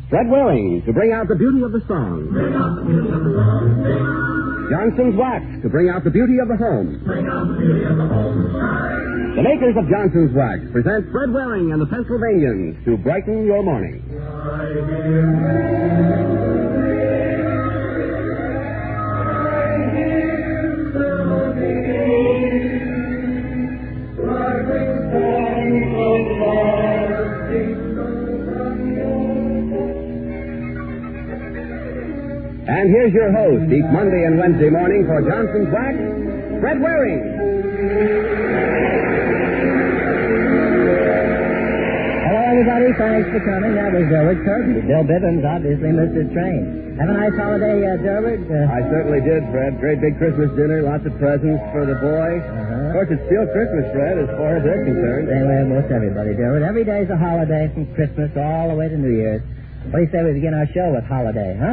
Fred Waring to bring out the beauty of the song. Johnson's Wax to bring out the beauty of the home. The makers of Johnson's Wax present Fred Waring and the Pennsylvanians to brighten your morning. And here's your host each Monday and Wednesday morning for Johnson's Wax, Fred Waring. Hello, everybody. Thanks for coming. That was Derwent Curtin. Bill Bibbins obviously missed his train. Have a nice holiday, Derwent. I certainly did, Fred. Great big Christmas dinner, lots of presents for the boy. Of course, it's still Christmas, Fred, as far as they're concerned. Same way most everybody, Derwent. Every day's a holiday from Christmas all the way to New Year's. What do you say we begin our show with Holiday, huh?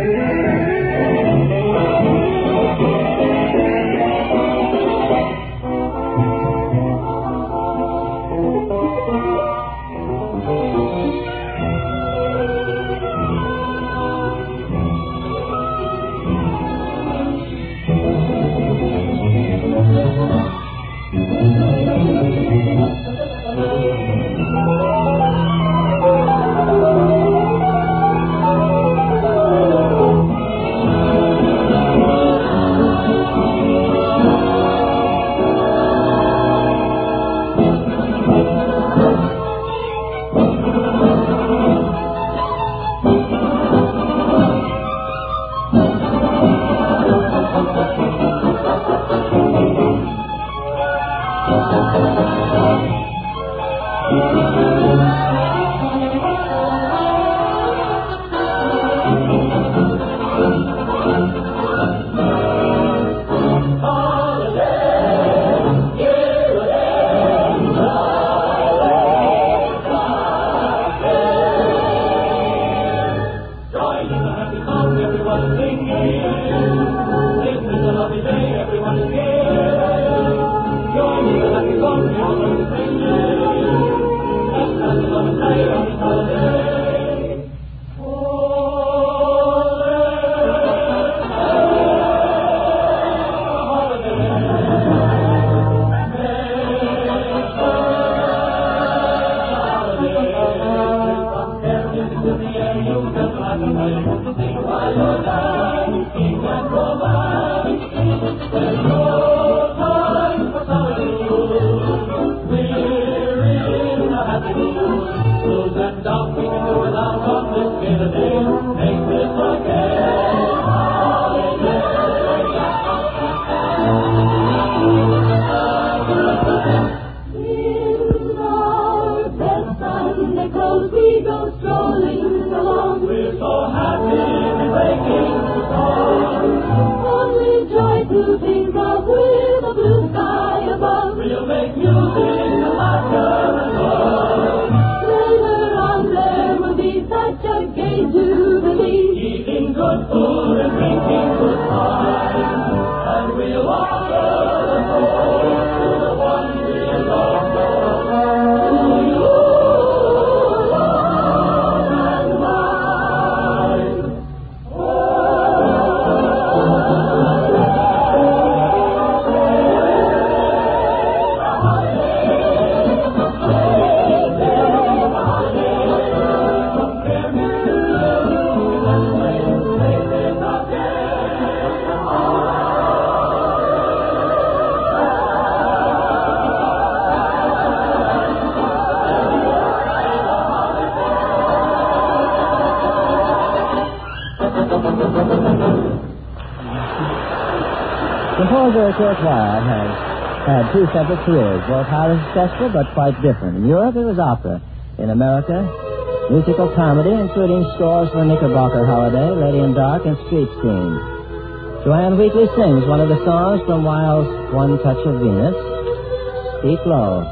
Composer Kurt Weill has had two separate careers, both highly successful but quite different. In Europe, it was opera. In America, musical comedy, including scores for Knickerbocker Holiday, Lady in Dark, and Street Scene. Joanne Wheatley sings one of the songs from Weill's One Touch of Venus, Speak Low.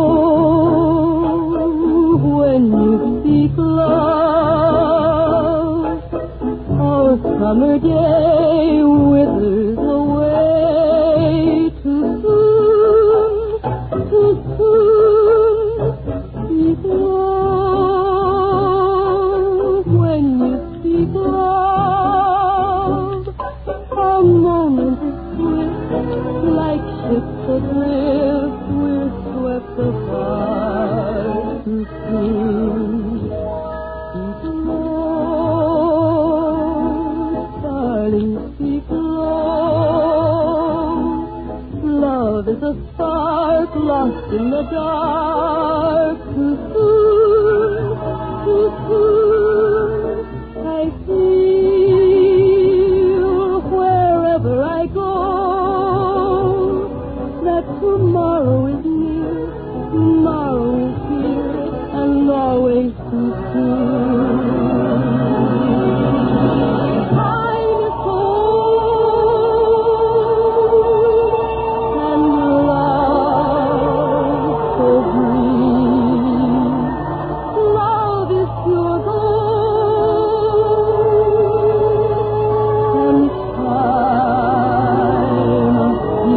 When you speak love, summer day withers away too soon, too soon. Speak love when you speak love. A moment is swift, like ships adrift, we're swept apart too soon. Speak love, darling, speak love. Love is a spark lost in the dark. Too soon, too soon. I feel wherever I go that tomorrow is near, tomorrow is here, and always too soon. Time is cold, and love so brief. Love is pure gold, and time of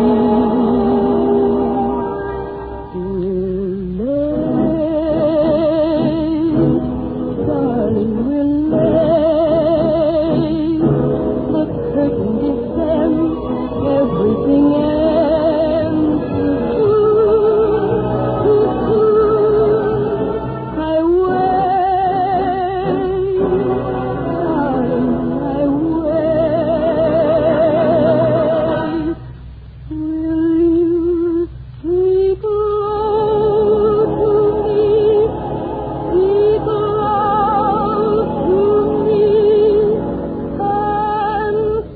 peace. Darling, we're late. The curtain descends, everything ends. Too soon. I wait, darling, I wait. Will you speak love to me? Speak love to me, and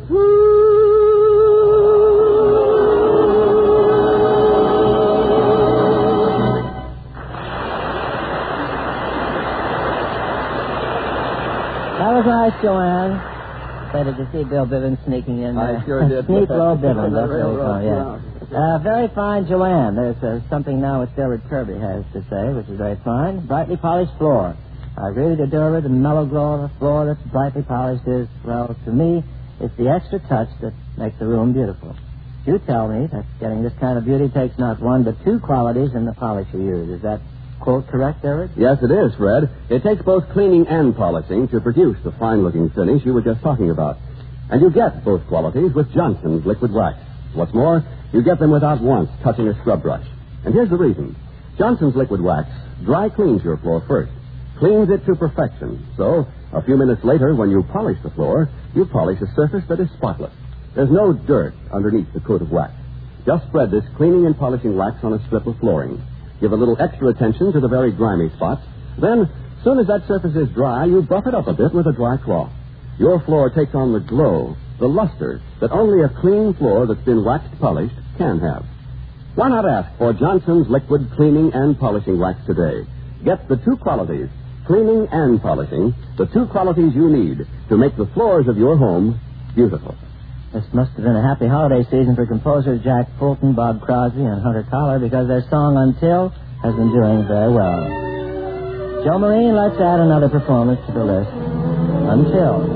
That was nice, Joanne. Say, did you see Bill Bivens sneaking in there? I sure did. Sneak low Bivens, that's what Real we call it, rough, yeah. Very fine, Joanne. There's something now which Delbert Kirby has to say, which is very fine. Brightly polished floor. I agree with you, Delbert. The mellow glow of a floor that's brightly polished is, well, to me, it's the extra touch that makes the room beautiful. You tell me that getting this kind of beauty takes not one but two qualities in the polish you use. Is that quote correct, Delbert? Yes, it is, Fred. It takes both cleaning and polishing to produce the fine-looking finish you were just talking about. And you get both qualities with Johnson's liquid wax. What's more, you get them without once touching a scrub brush. And here's the reason. Johnson's liquid wax dry cleans your floor first, cleans it to perfection. So, a few minutes later, when you polish the floor, you polish a surface that is spotless. There's no dirt underneath the coat of wax. Just spread this cleaning and polishing wax on a strip of flooring. Give a little extra attention to the very grimy spots. Then, soon as that surface is dry, you buff it up a bit with a dry cloth. Your floor takes on the glow, the luster that only a clean floor that's been waxed polished can have. Why not ask for Johnson's liquid cleaning and polishing wax today? Get the two qualities, cleaning and polishing, the two qualities you need to make the floors of your home beautiful. This must have been a happy holiday season for composers Jack Fulton, Bob Crosby, and Hunter Collar, because their song Until has been doing very well. Joe Marine, let's add another performance to the list. Until.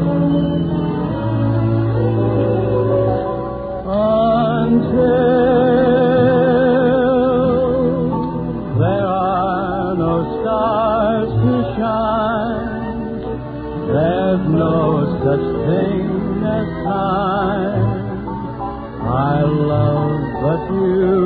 There are no stars to shine. There's no such thing as time. I love but you.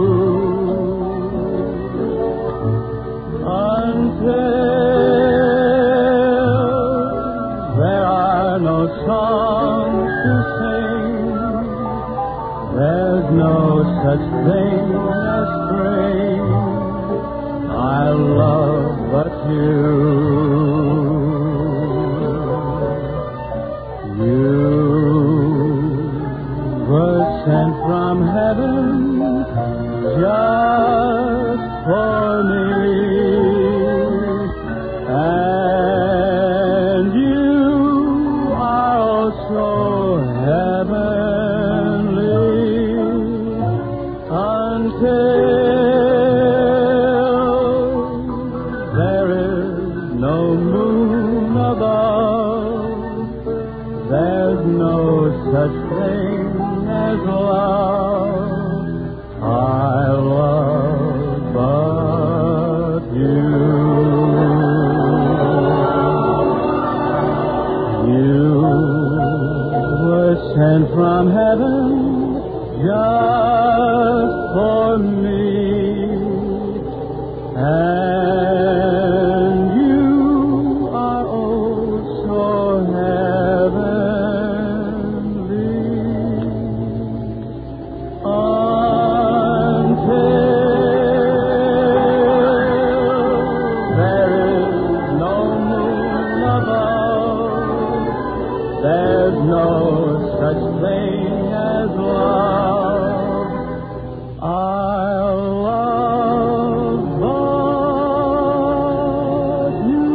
Until there are no songs to sing. There's no such thing as spring. I love but you. You were sent from heaven just for me. And you are also heavenly. Until there is no moon above, there me. And you are oh so heavenly. Until there is no moon above, there's no such thing as love. I'll love but you.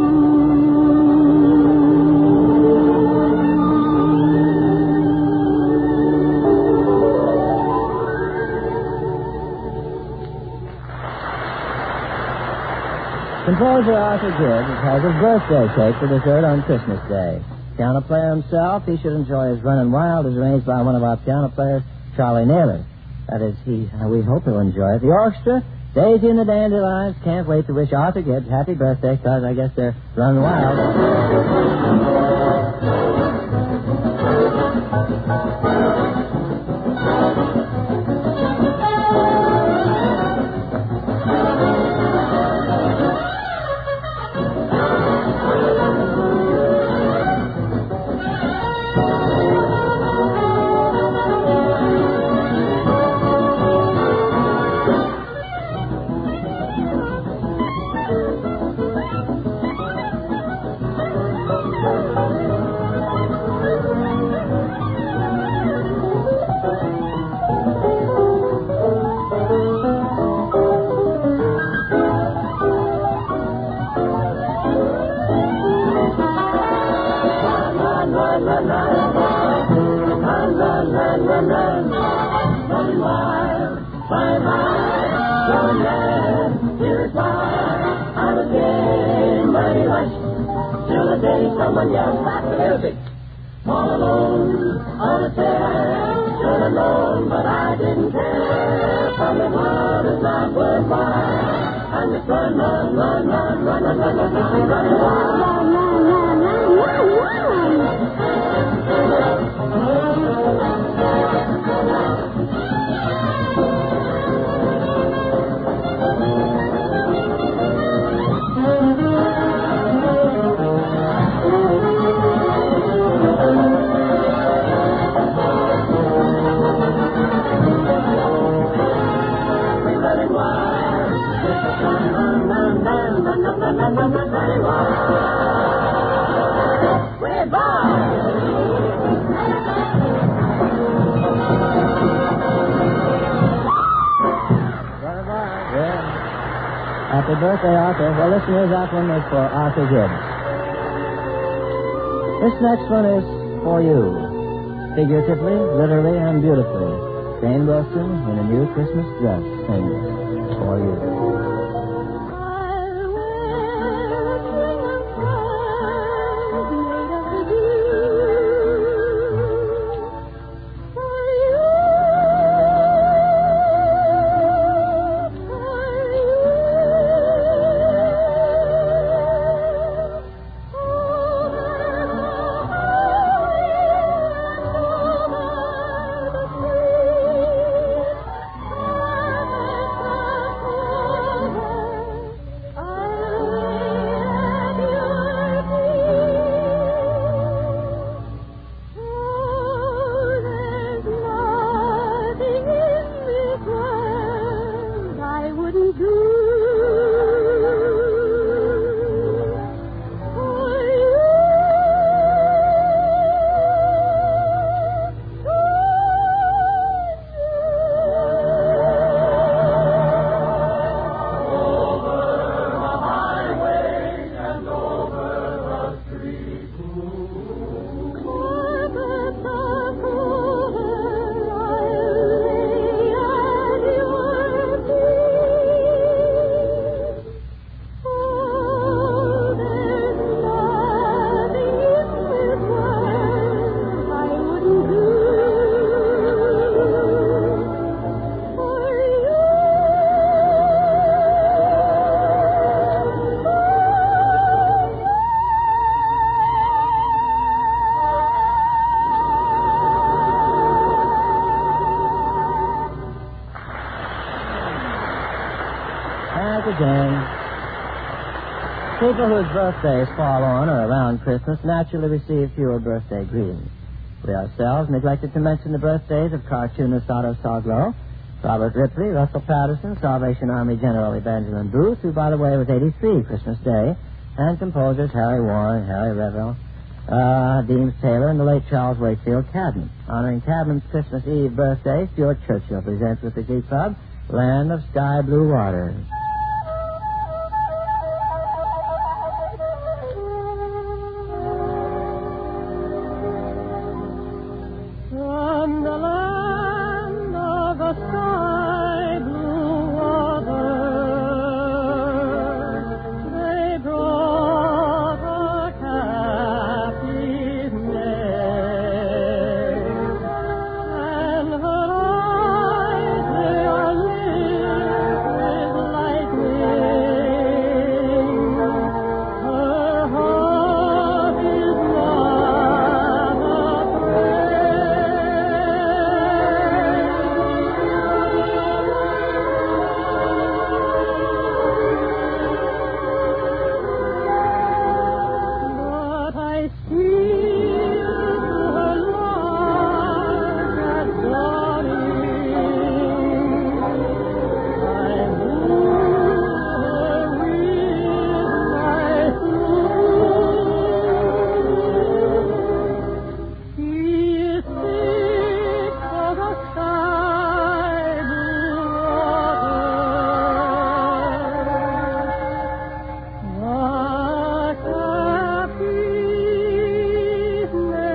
Composer Arthur Gibbs has his birthday cake for dessert on Christmas Day. Piano player himself, he should enjoy his Runnin' Wild as arranged by one of our piano players, Charlie Naylor. That is, we hope he'll enjoy it. The orchestra, Daisy and the Dandelions, can't wait to wish Arthur Gibbs happy birthday because I guess they're running wild. Someone yells back the music. All alone on a chair, should have known, but I didn't care. From the world is not worthwhile. I'm just run, Happy birthday, Arthur. Well, listen, here's that one is for Arthur Gibbs. This next one is for you. Figuratively, literally, and beautifully. Jane Wilson in a new Christmas dress sings for you. Back again. People whose birthdays fall on or around Christmas naturally receive fewer birthday greetings. We ourselves neglected to mention the birthdays of cartoonist Otto Soglo, Robert Ripley, Russell Patterson, Salvation Army General Evangeline Booth, who, by the way, was 83 Christmas Day, and composers Harry Warren, Harry Revel, Deems Taylor, and the late Charles Wakefield Cadman. Honoring Cadman's Christmas Eve birthday, Stuart Churchill presents with the Glee Club, Land of Sky Blue Waters. From the land of the sky blue waters, they brought a captive maid, and her eyes they are lit with lightning. Her heart is not but I steal her lark at dawning. I move her with my flute. He is sick for the sky blue waters. The captive's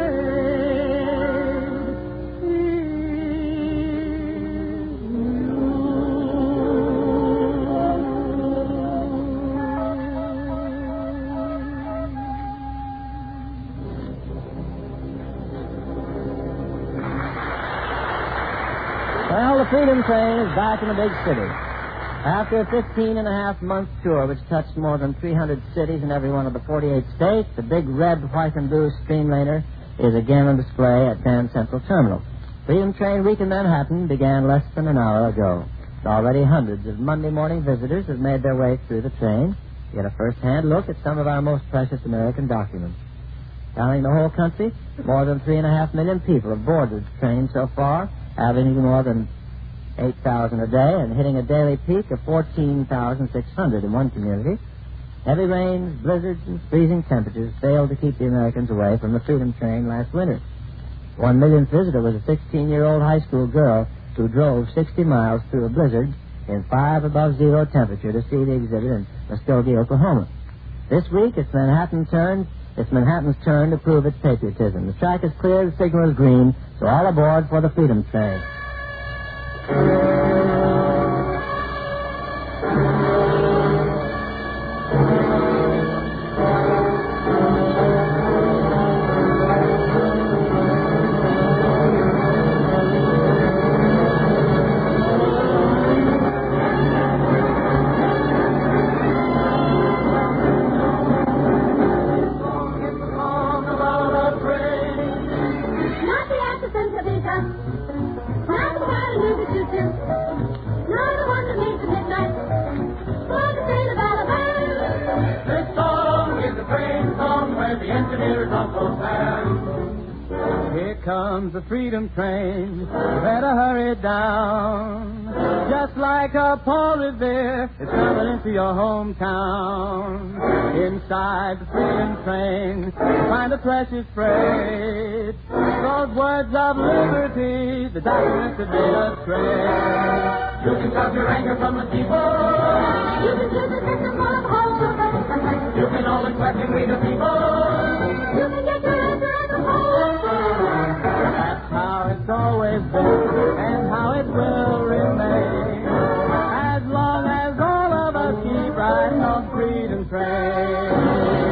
Well, the Freedom Train is back in the big city. After a 15-and-a-half-month tour which touched more than 300 cities in every one of the 48 states, the big red, white, and blue Streamliner is again on display at Grand Central Terminal. Freedom Train Week in Manhattan began less than an hour ago. Already hundreds of Monday morning visitors have made their way through the train to get a first-hand look at some of our most precious American documents. Counting the whole country, more than 3.5 million people have boarded the train so far, averaging more than 8,000 a day and hitting a daily peak of 14,600 in one community. Heavy rains, blizzards, and freezing temperatures failed to keep the Americans away from the Freedom Train last winter. 1 millionth visitor was a 16-year-old high school girl who drove 60 miles through a blizzard in 5 above zero temperature to see the exhibit in Muskogee, Oklahoma. This week, it's Manhattan's turn to prove its patriotism. The track is clear, the signal is green, so all aboard for the Freedom Train. Here comes the Freedom Train, you better hurry down. Just like a Paul Revere, it's coming into your hometown. Inside the Freedom Train, you find a precious freight. Those words of liberty, the documents that made us great. You can stop your anger from the people. You can do the system full of hope. You can always question we the people. You can get your answer at the home. That's how it's always been and how it will remain. As long as all of us keep riding on Freedom Train.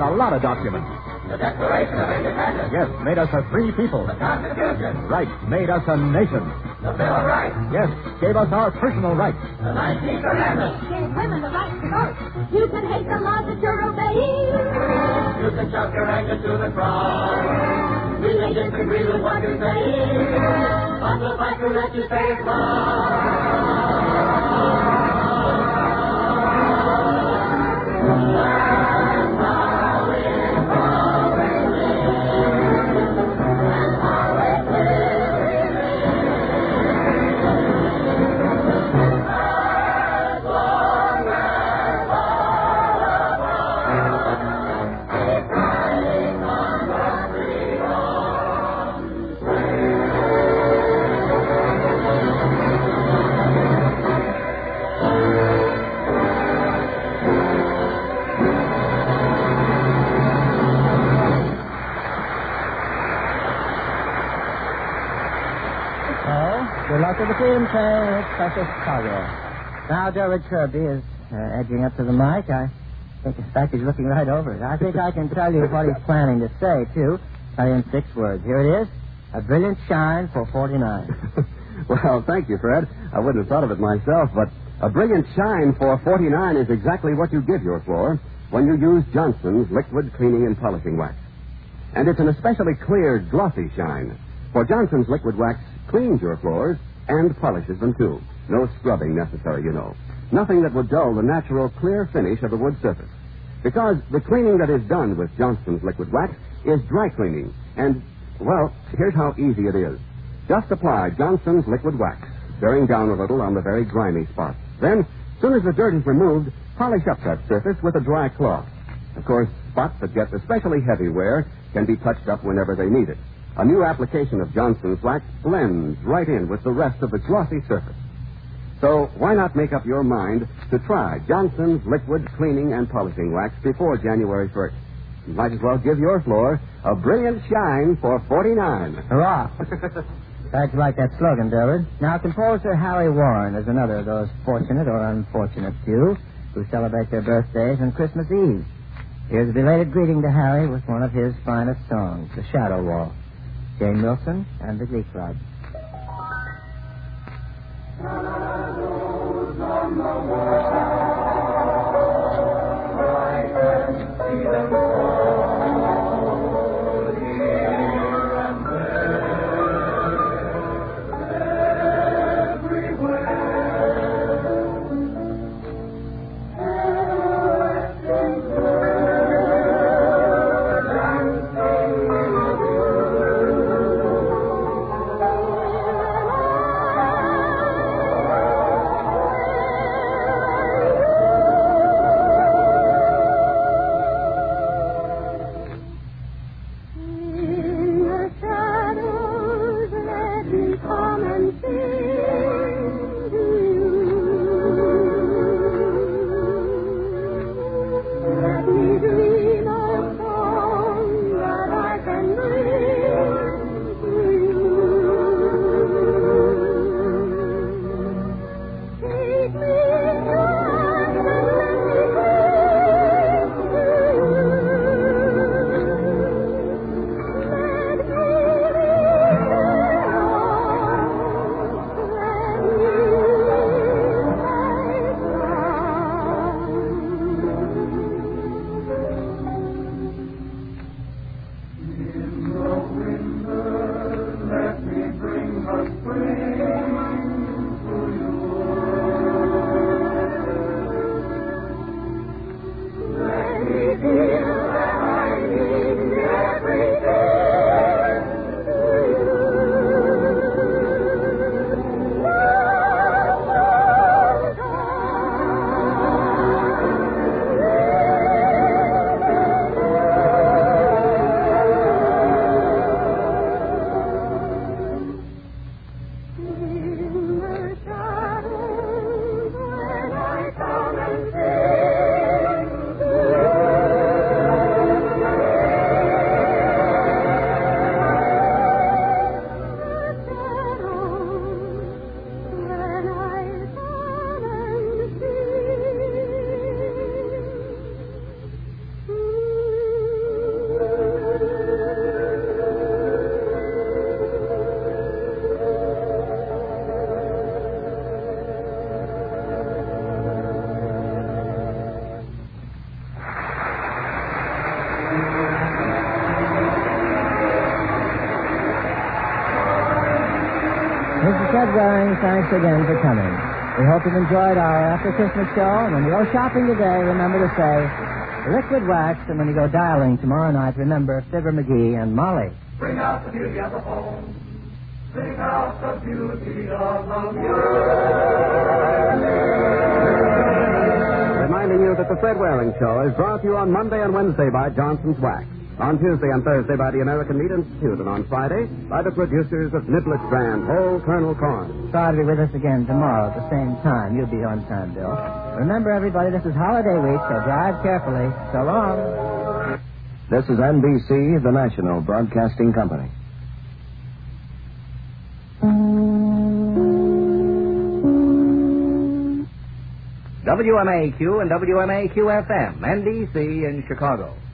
a lot of documents. The Declaration of Independence. Yes, made us a free people. The Constitution. Right, made us a nation. The Bill of Rights. Yes, gave us our personal rights. The 19th Amendment. Gave women the right to vote. You can hate the laws that you're obeying. You can shove your anger to the cross. We may disagree with what you're saying, but we'll fight to let you stay Good luck with the Freedom Train and Special Chicago. Now, Derek Kirby is edging up to the mic. I think, in fact, he's looking right over it. I think I can tell you what he's planning to say, too. Tell you in 6 words. Here it is. A brilliant shine for 49. Well, thank you, Fred. I wouldn't have thought of it myself, but a brilliant shine for 49 is exactly what you give your floor when you use Johnson's liquid cleaning and polishing wax. And it's an especially clear, glossy shine. For Johnson's liquid wax cleans your floors and polishes them, too. No scrubbing necessary, you know. Nothing that would dull the natural, clear finish of the wood surface. Because the cleaning that is done with Johnson's liquid wax is dry cleaning. And, well, here's how easy it is. Just apply Johnson's liquid wax, bearing down a little on the very grimy spots. Then, as soon as the dirt is removed, polish up that surface with a dry cloth. Of course, spots that get especially heavy wear can be touched up whenever they need it. A new application of Johnson's wax blends right in with the rest of the glossy surface. So why not make up your mind to try Johnson's liquid cleaning and polishing wax before January 1st? You might as well give your floor a brilliant shine for 49. Hurrah! Glad you like that slogan, Derek. Now, composer Harry Warren is another of those fortunate or unfortunate few who celebrate their birthdays on Christmas Eve. Here's a belated greeting to Harry with one of his finest songs, The Shadow Wall. Jane Wilson and the Glee Club. Shadows on the wall, I can see them fall here and there, everywhere. Everything good and Fred Waring, thanks again for coming. We hope you've enjoyed our after-Christmas show. And when you go shopping today, remember to say Liquid Wax. And when you go dialing tomorrow night, remember Fibber McGee and Molly. Bring out the beauty of the home. Bring out the beauty of the Reminding you that the Fred Waring Show is brought to you on Monday and Wednesday by Johnson's Wax, on Tuesday and Thursday by the American Meat Institute, and on Friday by the producers of Niblett brand Whole Kernel Corn. Try to be with us again tomorrow at the same time. You'll be on time, Bill. Remember, everybody, this is holiday week, so drive carefully. So long. This is NBC, the National Broadcasting Company. WMAQ and WMAQ-FM, NBC in Chicago.